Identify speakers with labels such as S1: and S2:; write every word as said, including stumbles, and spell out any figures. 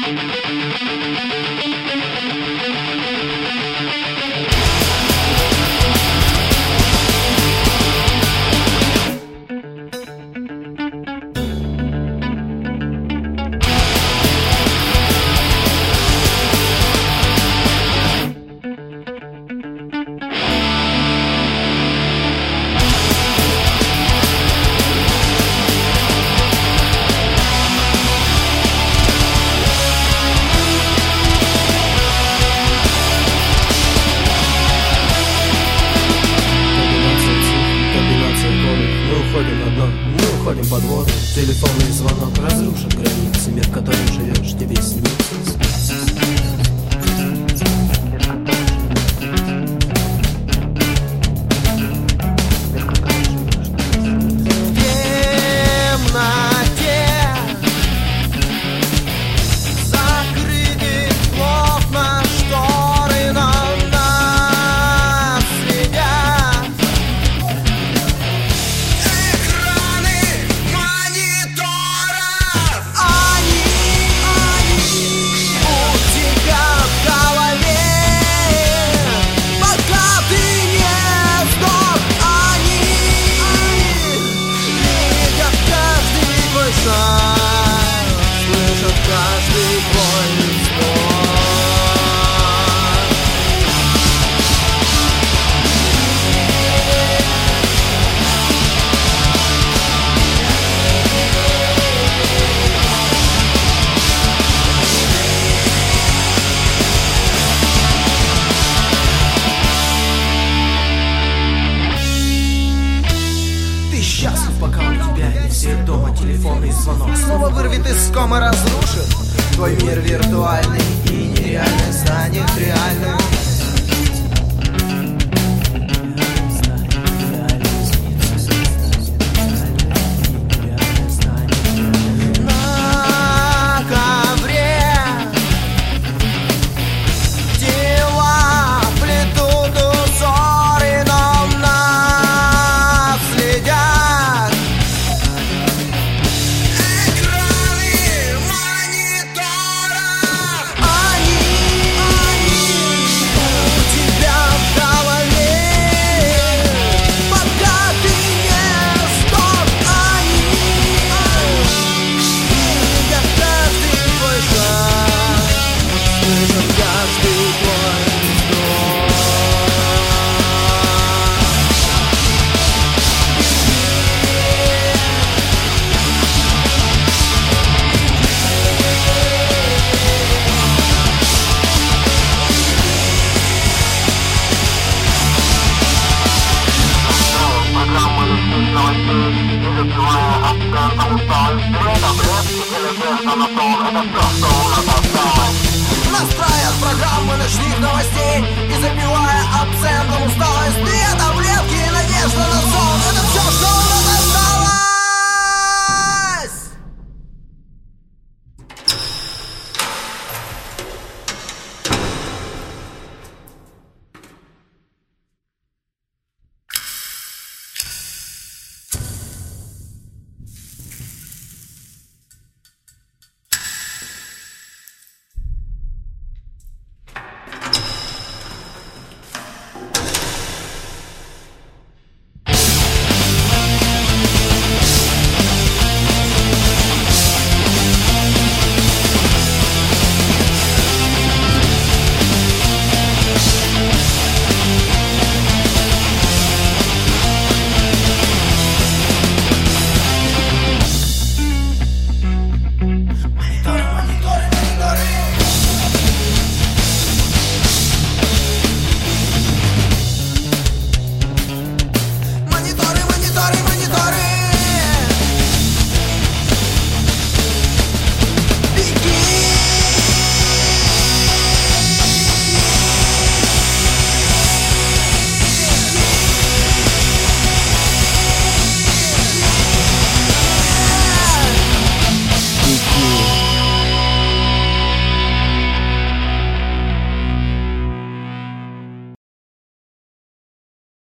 S1: Уходим под воду, телефонный звонок разрушит границы. Мир, в котором живешь, тебе снится. Пока у тебя не все дома, телефонный звонок снова вырвет из кома, разрушит твой мир виртуальный, и нереальное станет реальным. Настраивая программы ночных новостей и запивая абсентом усталость, две таблетки и надежда на сон. Это все, что у нас